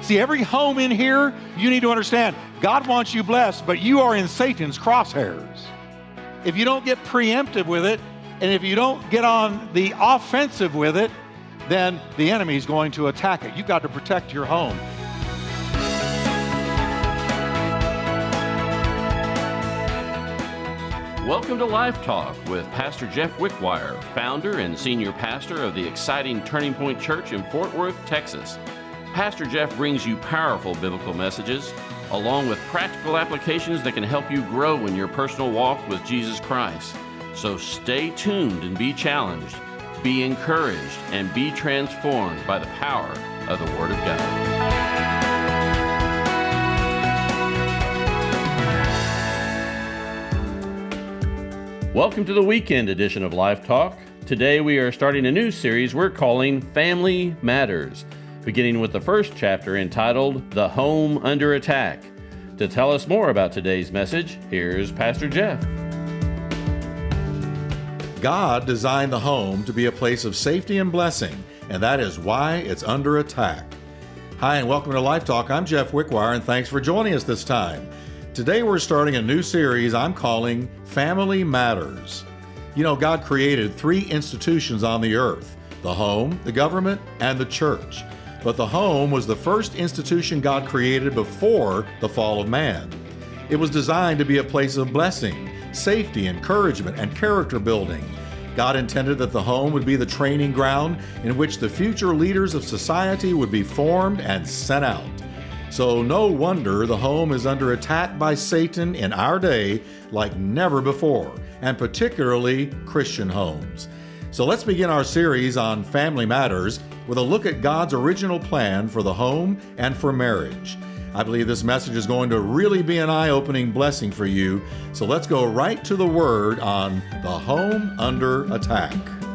See, every home in here, you need to understand, God wants you blessed, but you are in Satan's crosshairs. If you don't get preemptive with it, and if you don't get on the offensive with it, then the enemy is going to attack it. You've got to protect your home. Welcome to Life Talk with Pastor Jeff Wickwire, founder and senior pastor of the exciting Turning Point Church in Fort Worth, Texas. Pastor Jeff brings you powerful biblical messages, along with practical applications that can help you grow in your personal walk with Jesus Christ. So stay tuned and be challenged, be encouraged, and be transformed by the power of the Word of God. Welcome to the weekend edition of Life Talk. Today we are starting a new series we're calling Family Matters, beginning with the first chapter entitled The Home Under Attack. To tell us more about today's message, here's Pastor Jeff. God designed the home to be a place of safety and blessing, and that is why it's under attack. Hi, and welcome to Life Talk. I'm Jeff Wickwire, and thanks for joining us this time. Today we're starting a new series I'm calling Family Matters. You know, God created three institutions on the earth: the home, the government, and the church. But the home was the first institution God created before the fall of man. It was designed to be a place of blessing, safety, encouragement, and character building. God intended that the home would be the training ground in which the future leaders of society would be formed and sent out. So no wonder the home is under attack by Satan in our day like never before, and particularly Christian homes. So let's begin our series on Family Matters with a look at God's original plan for the home and for marriage. I believe this message is going to really be an eye-opening blessing for you. So let's go right to the word on the home under attack.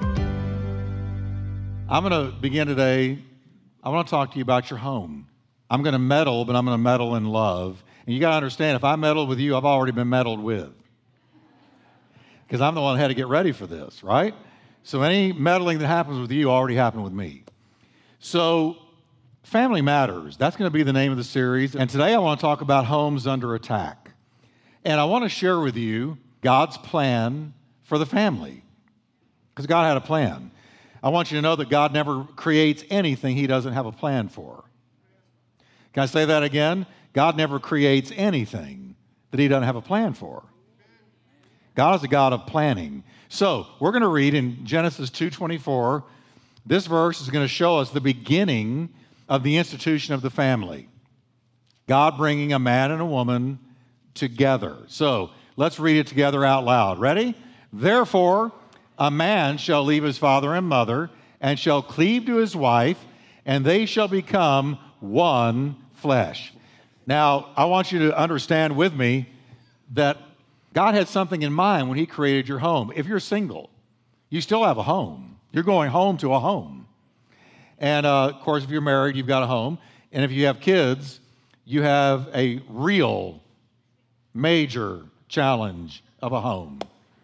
I'm going to begin today. I want to talk to you about your home. I'm going to meddle, but I'm going to meddle in love. And you got to understand, if I meddle with you, I've already been meddled with. Because I'm the one that had to get ready for this, right? So any meddling that happens with you already happened with me. So Family Matters, that's going to be the name of the series. And today I want to talk about homes under attack. And I want to share with you God's plan for the family. Because God had a plan. I want you to know that God never creates anything He doesn't have a plan for. Can I say that again? God never creates anything that He doesn't have a plan for. God is a God of planning. So we're going to read in Genesis 2:24. This verse is going to show us the beginning of the institution of the family. God bringing a man and a woman together. So let's read it together out loud. Ready? Therefore, a man shall leave his father and mother and shall cleave to his wife, and they shall become one flesh. Now, I want you to understand with me that God had something in mind when He created your home. If you're single, you still have a home. You're going home to a home. And of course, if you're married, you've got a home. And if you have kids, you have a real major challenge of a home.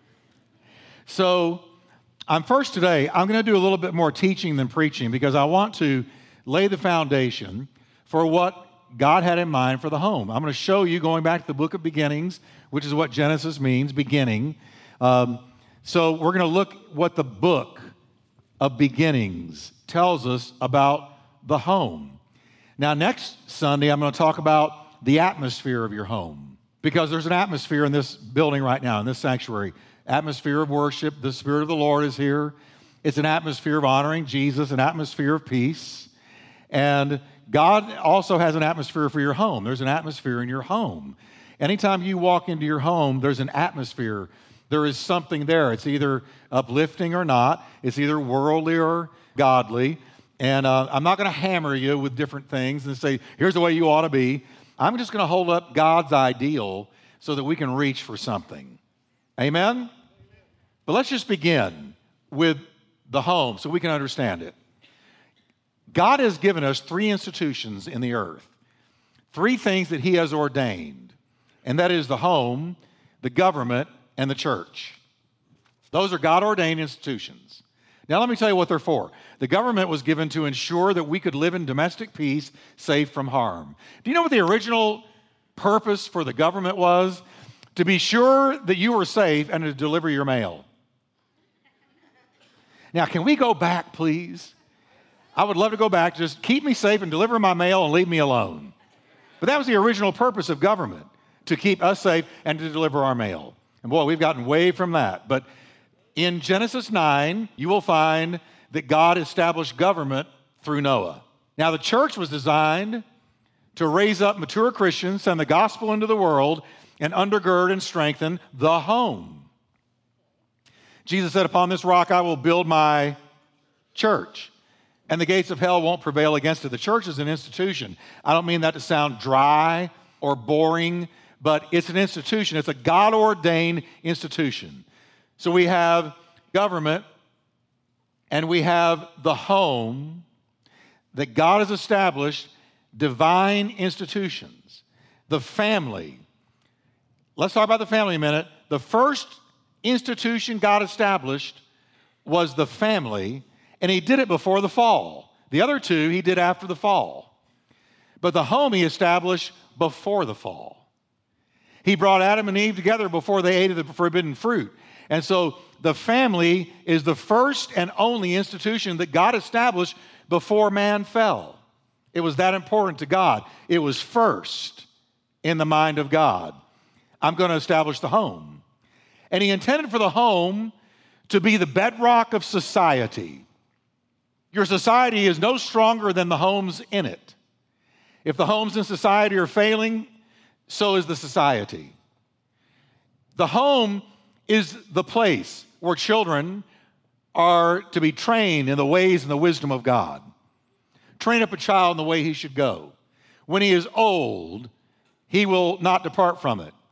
So I'm going to do a little bit more teaching than preaching because I want to lay the foundation for what God had in mind for the home. I'm going to show you, going back to the book of beginnings, which is what Genesis means, beginning. So we're going to look what the book of beginnings tells us about the home. Now, next Sunday, I'm going to talk about the atmosphere of your home, because there's an atmosphere in this building right now, in this sanctuary. Atmosphere of worship. The Spirit of the Lord is here. It's an atmosphere of honoring Jesus, an atmosphere of peace. And God also has an atmosphere for your home. There's an atmosphere in your home. Anytime you walk into your home, there's an atmosphere. There is something there. It's either uplifting or not. It's either worldly or godly. And I'm not going to hammer you with different things and say, here's the way you ought to be. I'm just going to hold up God's ideal so that we can reach for something. Amen? But let's just begin with the home so we can understand it. God has given us three institutions in the earth, three things that He has ordained, and that is the home, the government, and the church. Those are God-ordained institutions. Now, let me tell you what they're for. The government was given to ensure that we could live in domestic peace, safe from harm. Do you know what the original purpose for the government was? To be sure that you were safe and to deliver your mail. Now, can we go back, please? I would love to go back. Just keep me safe and deliver my mail and leave me alone. But that was the original purpose of government, to keep us safe and to deliver our mail. And boy, we've gotten way from that. But in Genesis 9, you will find that God established government through Noah. Now, the church was designed to raise up mature Christians, send the gospel into the world, and undergird and strengthen the home. Jesus said, upon this rock I will build my church, and the gates of hell won't prevail against it. The church is an institution. I don't mean that to sound dry or boring, but it's an institution. It's a God-ordained institution. So we have government and we have the home that God has established, divine institutions. The family. Let's talk about the family a minute. The first institution God established was the family, and he did it before the fall. The other two he did after the fall. But the home he established before the fall. He brought Adam and Eve together before they ate of the forbidden fruit. And so the family is the first and only institution that God established before man fell. It was that important to God. It was first in the mind of God. I'm going to establish the home. And he intended for the home to be the bedrock of society. Your society is no stronger than the homes in it. If the homes in society are failing, so is the society. The home is the place where children are to be trained in the ways and the wisdom of God. Train up a child in the way he should go. When he is old, he will not depart from it.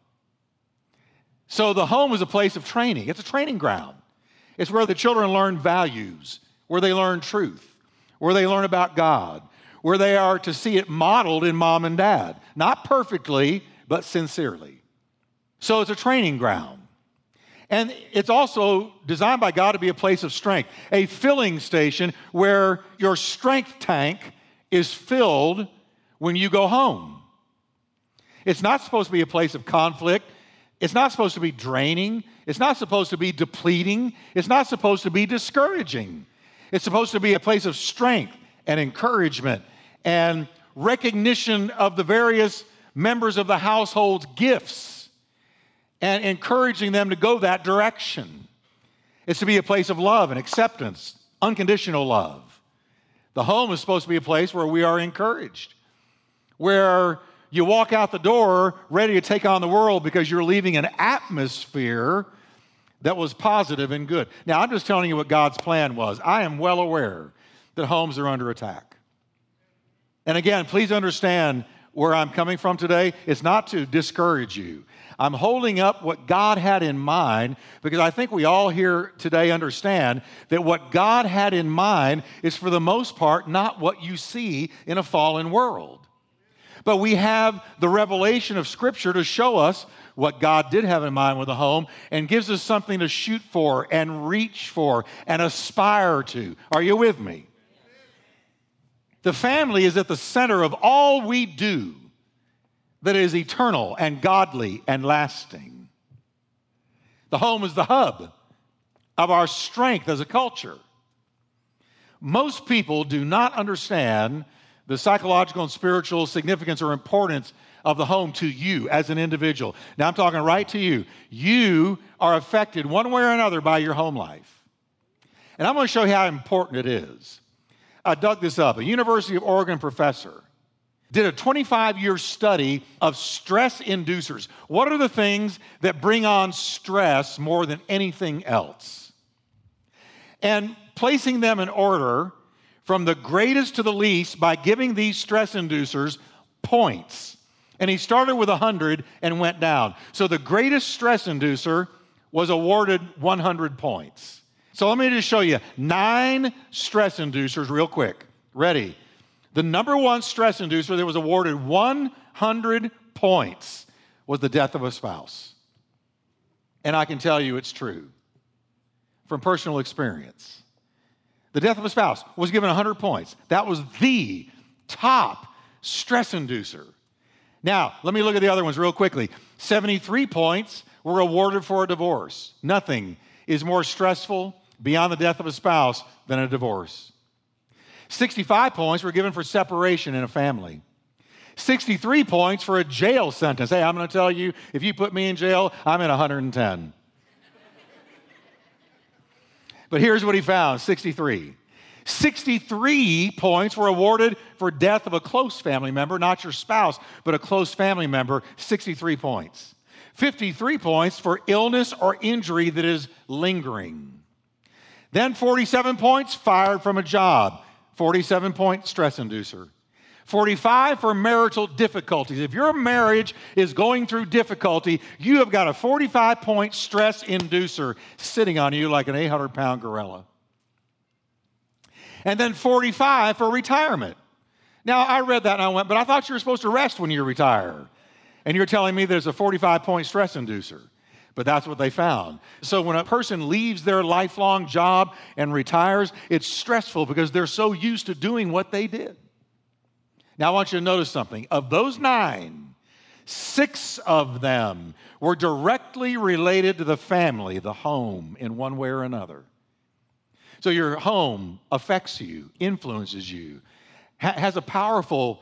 So the home is a place of training. It's a training ground. It's where the children learn values, where they learn truth, where they learn about God, where they are to see it modeled in mom and dad. Not perfectly, but sincerely. So it's a training ground. And it's also designed by God to be a place of strength, a filling station where your strength tank is filled when you go home. It's not supposed to be a place of conflict. It's not supposed to be draining. It's not supposed to be depleting. It's not supposed to be discouraging. It's supposed to be a place of strength and encouragement and recognition of the various members of the household's gifts and encouraging them to go that direction. It's to be a place of love and acceptance, unconditional love. The home is supposed to be a place where we are encouraged, where you walk out the door ready to take on the world because you're leaving an atmosphere that was positive and good. Now, I'm just telling you what God's plan was. I am well aware that homes are under attack. And again, please understand where I'm coming from today. It's not to discourage you. I'm holding up what God had in mind because I think we all here today understand that what God had in mind is for the most part not what you see in a fallen world. But we have the revelation of Scripture to show us what God did have in mind with the home and gives us something to shoot for and reach for and aspire to. Are you with me? The family is at the center of all we do that is eternal and godly and lasting. The home is the hub of our strength as a culture. Most people do not understand the psychological and spiritual significance or importance of the home to you as an individual. Now I'm talking right to you. You are affected one way or another by your home life. And I'm going to show you how important it is. I dug this up. A University of Oregon professor did a 25-year study of stress inducers. What are the things that bring on stress more than anything else? And placing them in order from the greatest to the least by giving these stress inducers points. And he started with 100 and went down. So the greatest stress inducer was awarded 100 points. So let me just show you 9 stress inducers real quick. Ready? The number one stress inducer that was awarded 100 points was the death of a spouse. And I can tell you it's true from personal experience. The death of a spouse was given 100 points. That was the top stress inducer. Now, let me look at the other ones real quickly. 73 points were awarded for a divorce. Nothing is more stressful beyond the death of a spouse than a divorce. 65 points were given for separation in a family. 63 points for a jail sentence. Hey, I'm going to tell you, if you put me in jail, I'm at 110. But here's what he found, 63. 63 points were awarded for death of a close family member, not your spouse, but a close family member, 63 points. 53 points for illness or injury that is lingering. Then 47 points fired from a job, 47-point stress inducer. 45 for marital difficulties. If your marriage is going through difficulty, you have got a 45-point stress inducer sitting on you like an 800-pound gorilla. And then 45 for retirement. Now, I read that and I went, but I thought you were supposed to rest when you retire. And you're telling me there's a 45-point stress inducer. But that's what they found. So when a person leaves their lifelong job and retires, it's stressful because they're so used to doing what they did. Now, I want you to notice something. Of those 9, 6 of them were directly related to the family, the home, in one way or another. So your home affects you, influences you, has a powerful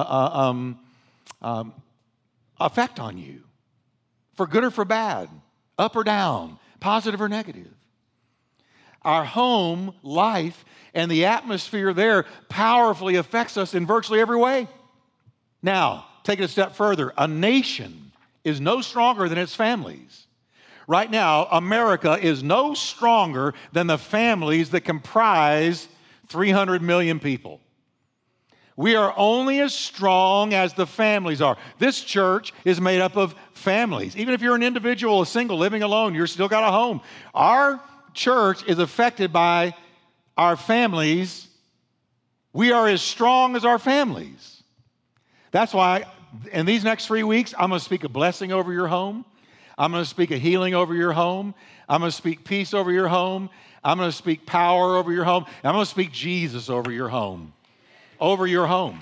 effect on you, for good or for bad, up or down, positive or negative. Our home life and the atmosphere there powerfully affects us in virtually every way. Now, take it a step further. A nation is no stronger than its families. Right now, America is no stronger than the families that comprise 300 million people. We are only as strong as the families are. This church is made up of families. Even if you're an individual, a single, living alone, you're still got a home. Our church is affected by our families. We are as strong as our families. That's why in these next 3 weeks, I'm going to speak a blessing over your home. I'm going to speak a healing over your home. I'm going to speak peace over your home. I'm going to speak power over your home. I'm going to speak Jesus over your home. Over your home.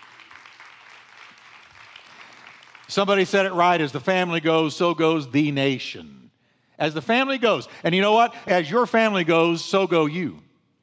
Somebody said it right, as the family goes, so goes the nation. As the family goes. And you know what? As your family goes, so go you.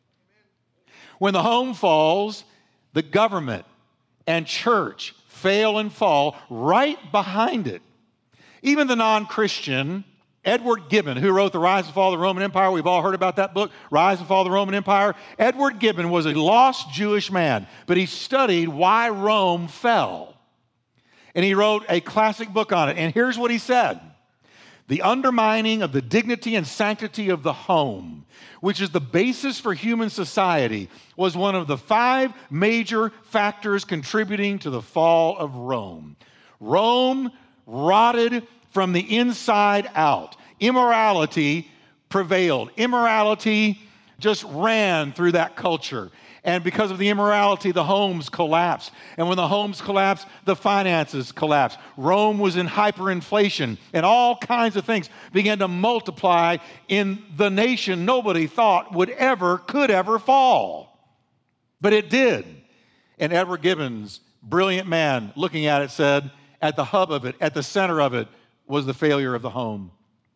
When the home falls, the government and church fail and fall right behind it. Even the non-Christian, Edward Gibbon, who wrote The Rise and Fall of the Roman Empire, we've all heard about that book, Rise and Fall of the Roman Empire. Edward Gibbon was a lost Jewish man, but he studied why Rome fell. And he wrote a classic book on it. And here's what he said. The undermining of the dignity and sanctity of the home, which is the basis for human society, was one of the 5 major factors contributing to the fall of Rome. Rome rotted from the inside out. Immorality prevailed. Immorality just ran through that culture. And because of the immorality, the homes collapsed. And when the homes collapsed, the finances collapsed. Rome was in hyperinflation, and all kinds of things began to multiply in the nation nobody thought could ever fall. But it did. And Edward Gibbon's brilliant man, looking at it, said, at the hub of it, at the center of it, was the failure of the home.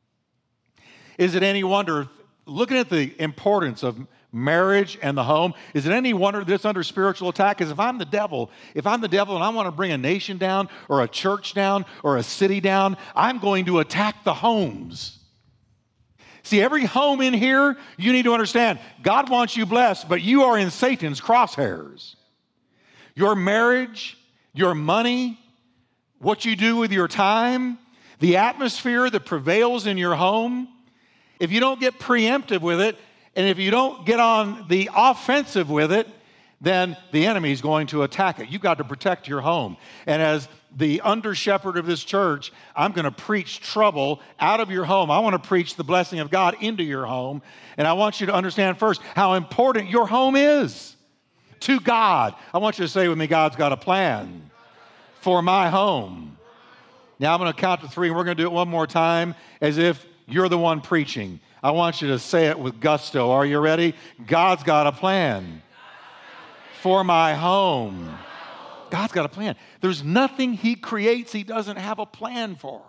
Is it any wonder, looking at the importance of marriage and the home, is it any wonder that it's under spiritual attack? Because if I'm the devil and I want to bring a nation down or a church down or a city down, I'm going to attack the homes. See, every home in here, you need to understand, God wants you blessed, but you are in Satan's crosshairs. Your marriage, your money, what you do with your time, the atmosphere that prevails in your home, if you don't get preemptive with it, and if you don't get on the offensive with it, then the enemy is going to attack it. You've got to protect your home. And as the under-shepherd of this church, I'm going to preach trouble out of your home. I want to preach the blessing of God into your home. And I want you to understand first how important your home is to God. I want you to say with me, God's got a plan for my home. Now I'm going to count to 3, and we're going to do it one more time as if you're the one preaching. I want you to say it with gusto. Are you ready? God's got a plan for my home. God's got a plan. There's nothing He creates He doesn't have a plan for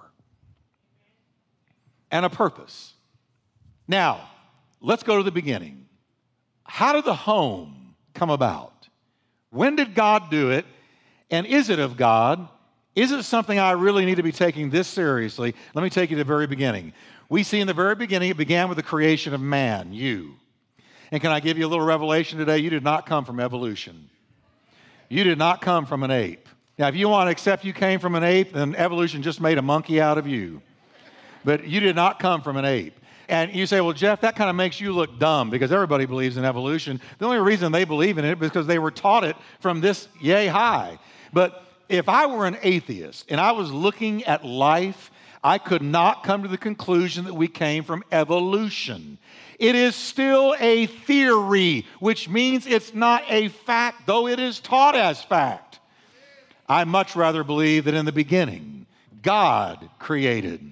and a purpose. Now, let's go to the beginning. How did the home come about? When did God do it? And is it of God? Is it something I really need to be taking this seriously? Let me take you to the very beginning. We see in the very beginning, it began with the creation of man, you. And can I give you a little revelation today? You did not come from evolution. You did not come from an ape. Now, if you want to accept you came from an ape, then evolution just made a monkey out of you. But you did not come from an ape. And you say, well, Jeff, that kind of makes you look dumb because everybody believes in evolution. The only reason they believe in it is because they were taught it from this yay high. But if I were an atheist and I was looking at life, I could not come to the conclusion that we came from evolution. It is still a theory, which means it's not a fact, though it is taught as fact. I much rather believe that in the beginning, God created.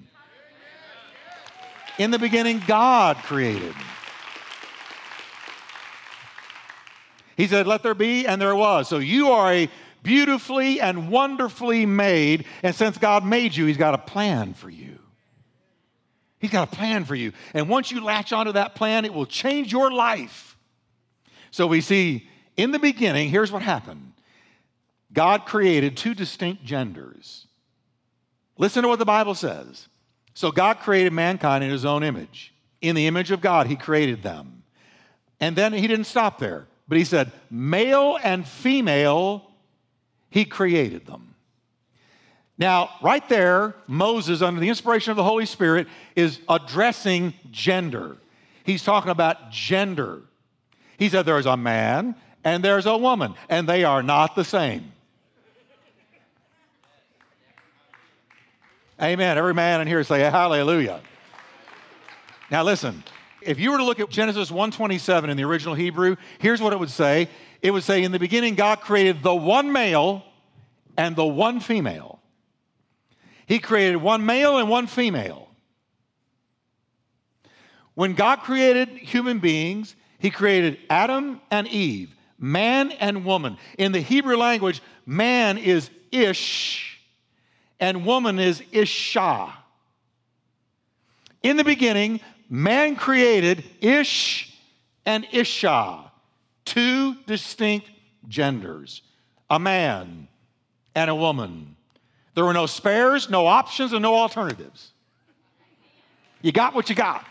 In the beginning, God created. He said, let there be, and there was. So you are a beautifully and wonderfully made, and since God made you, He's got a plan for you. He's got a plan for you. And once you latch onto that plan, it will change your life. So we see in the beginning, here's what happened. God created two distinct genders. Listen to what the Bible says. So God created mankind in His own image. In the image of God, He created them. And then He didn't stop there, but He said, male and female, He created them. Now, right there, Moses, under the inspiration of the Holy Spirit, is addressing gender. He's talking about gender. He said there's a man and there's a woman, and they are not the same. Amen. Every man in here say hallelujah. Now listen, if you were to look at Genesis 1:27 in the original Hebrew, here's what it would say. It would say, in the beginning, God created the one male and the one female. He created one male and one female. When God created human beings, He created Adam and Eve, man and woman. In the Hebrew language, man is Ish and woman is Isha. In the beginning, man created Ish and Isha, two distinct genders, a man and a woman. There were no spares, no options, and no alternatives. You got what you got.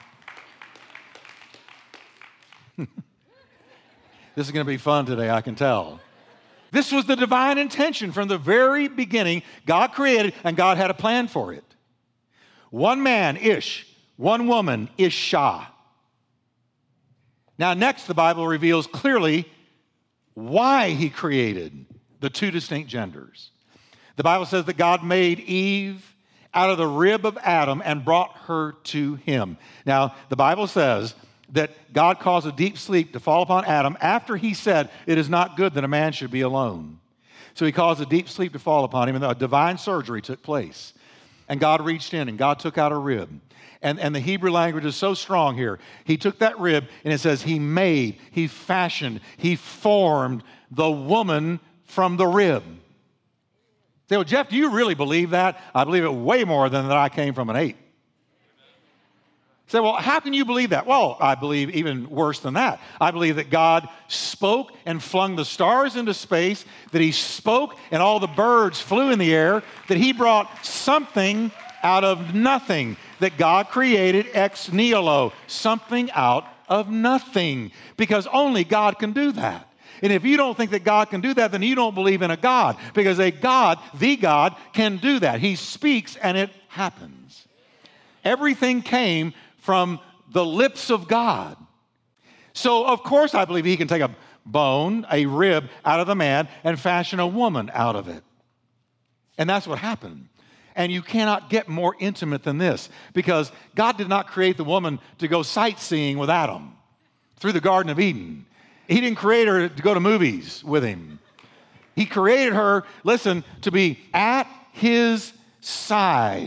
This is going to be fun today, I can tell. This was the divine intention from the very beginning. God created, and God had a plan for it. One man, Ish. One woman, Isha. Now, next, the Bible reveals clearly why He created the two distinct genders. The Bible says that God made Eve out of the rib of Adam and brought her to Him. Now, the Bible says that God caused a deep sleep to fall upon Adam after He said, it is not good that a man should be alone. So He caused a deep sleep to fall upon him, and a divine surgery took place. And God reached in, and God took out a rib. And the Hebrew language is so strong here. He took that rib, and it says He made, He fashioned, He formed the woman from the rib. Say, well, Jeff, do you really believe that? I believe it way more than that I came from an ape. Say, well, how can you believe that? Well, I believe even worse than that. I believe that God spoke and flung the stars into space, that He spoke and all the birds flew in the air, that He brought something out of nothing, that God created ex nihilo, something out of nothing, because only God can do that. And if you don't think that God can do that, then you don't believe in a God, because a God, the God, can do that. He speaks and it happens. Everything came from the lips of God. So, of course, I believe He can take a bone, a rib out of the man and fashion a woman out of it. And that's what happened. And you cannot get more intimate than this, because God did not create the woman to go sightseeing with Adam through the Garden of Eden. He didn't create her to go to movies with Him. He created her, listen, to be at His side.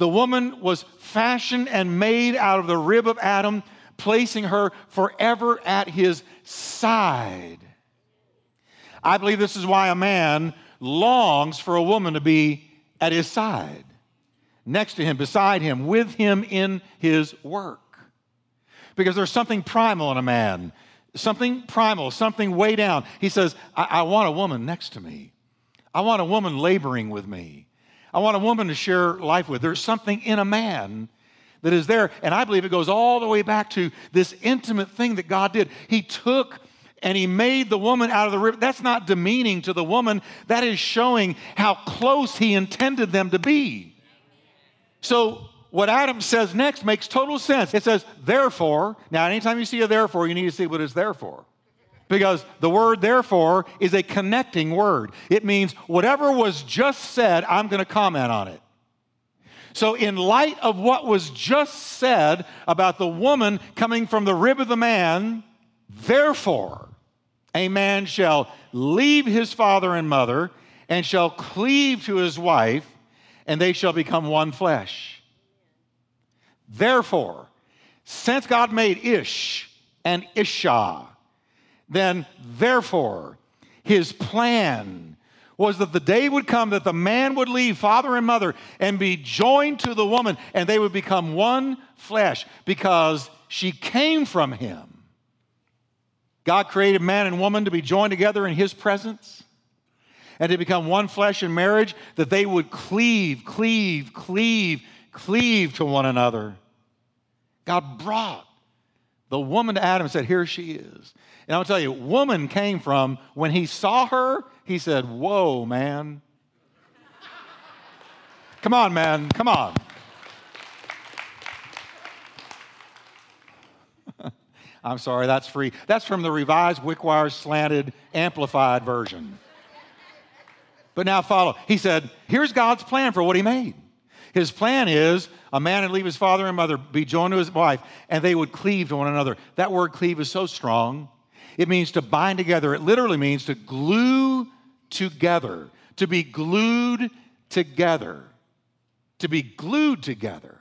The woman was fashioned and made out of the rib of Adam, placing her forever at his side. I believe this is why a man longs for a woman to be at his side, next to him, beside him, with him in his work. Because there's something primal in a man, something primal, something way down. He says, I want a woman next to me. I want a woman laboring with me. I want a woman to share life with. There's something in a man that is there. And I believe it goes all the way back to this intimate thing that God did. He took and he made the woman out of the rib. That's not demeaning to the woman. That is showing how close he intended them to be. So what Adam says next makes total sense. It says, therefore. Now, anytime you see a therefore, you need to see what it's there for. Because the word therefore is a connecting word. It means whatever was just said, I'm going to comment on it. So in light of what was just said about the woman coming from the rib of the man, therefore, a man shall leave his father and mother and shall cleave to his wife, and they shall become one flesh. Therefore, since God made Ish and Isha, then therefore his plan was that the day would come that the man would leave father and mother and be joined to the woman, and they would become one flesh because she came from him. God created man and woman to be joined together in his presence and to become one flesh in marriage, that they would cleave to one another. God brought the woman to Adam and said, here she is. And I'll tell you, woman came from, when he saw her, he said, whoa, man. Come on, man, come on. I'm sorry, that's free. That's from the Revised Wickwire Slanted Amplified version. But now follow. He said, here's God's plan for what he made. His plan is a man would leave his father and mother, be joined to his wife, and they would cleave to one another. That word cleave is so strong. It means to bind together. It literally means to glue together, to be glued together, to be glued together.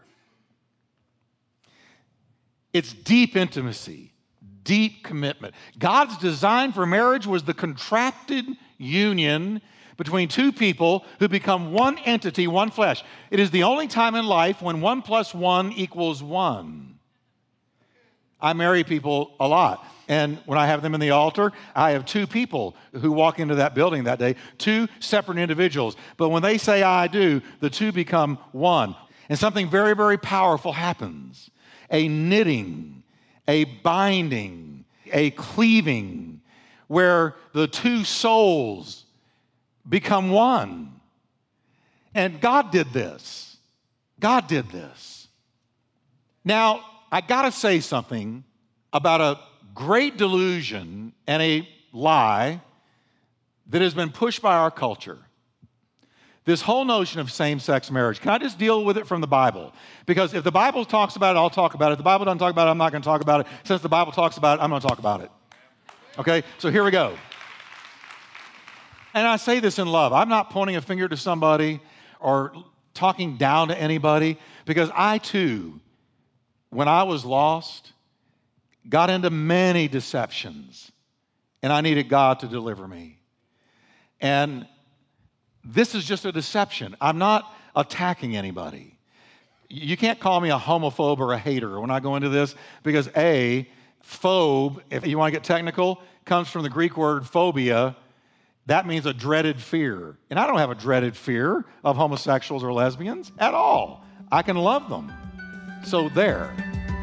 It's deep intimacy, deep commitment. God's design for marriage was the contracted union between two people who become one entity, one flesh. It is the only time in life when 1 + 1 = 1. I marry people a lot. And when I have them in the altar, I have two people who walk into that building that day, two separate individuals. But when they say I do, the two become one. And something very, very powerful happens. A knitting, a binding, a cleaving, where the two souls become one. And God did this. God did this. Now, I got to say something about a great delusion and a lie that has been pushed by our culture. This whole notion of same-sex marriage. Can I just deal with it from the Bible? Because if the Bible talks about it, I'll talk about it. If the Bible doesn't talk about it, I'm not going to talk about it. Since the Bible talks about it, I'm going to talk about it. Okay? So here we go. And I say this in love. I'm not pointing a finger to somebody or talking down to anybody, because I too, when I was lost, got into many deceptions, and I needed God to deliver me. And this is just a deception. I'm not attacking anybody. You can't call me a homophobe or a hater when I go into this, because A, phobe, if you want to get technical, comes from the Greek word phobia. That means a dreaded fear. And I don't have a dreaded fear of homosexuals or lesbians at all. I can love them. So there.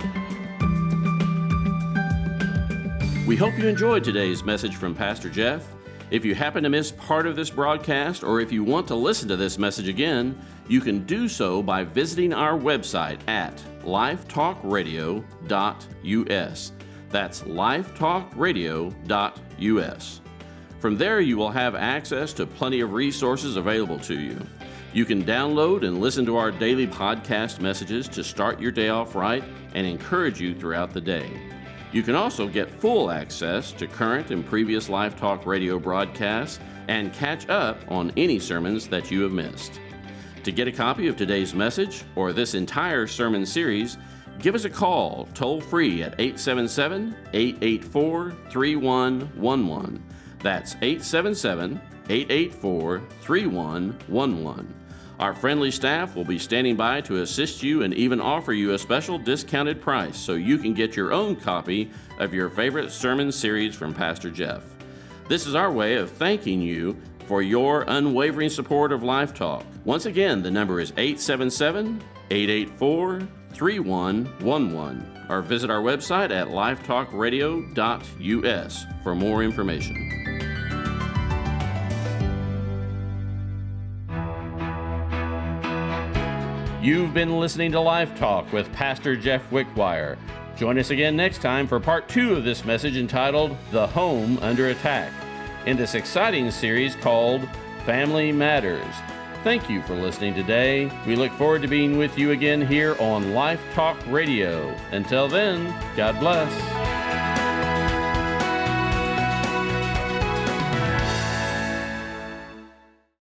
We hope you enjoyed today's message from Pastor Jeff. If you happen to miss part of this broadcast, or if you want to listen to this message again, you can do so by visiting our website at lifetalkradio.us. That's lifetalkradio.us. From there, you will have access to plenty of resources available to you. You can download and listen to our daily podcast messages to start your day off right and encourage you throughout the day. You can also get full access to current and previous Life Talk Radio broadcasts and catch up on any sermons that you have missed. To get a copy of today's message or this entire sermon series, give us a call toll-free at 877-884-3111. That's 877-884-3111. Our friendly staff will be standing by to assist you and even offer you a special discounted price so you can get your own copy of your favorite sermon series from Pastor Jeff. This is our way of thanking you for your unwavering support of Life Talk. Once again, the number is 877-884-3111, or visit our website at lifetalkradio.us for more information. You've been listening to Life Talk with Pastor Jeff Wickwire. Join us again next time for part 2 of this message entitled The Home Under Attack, in this exciting series called Family Matters. Thank you for listening today. We look forward to being with you again here on Life Talk Radio. Until then, God bless.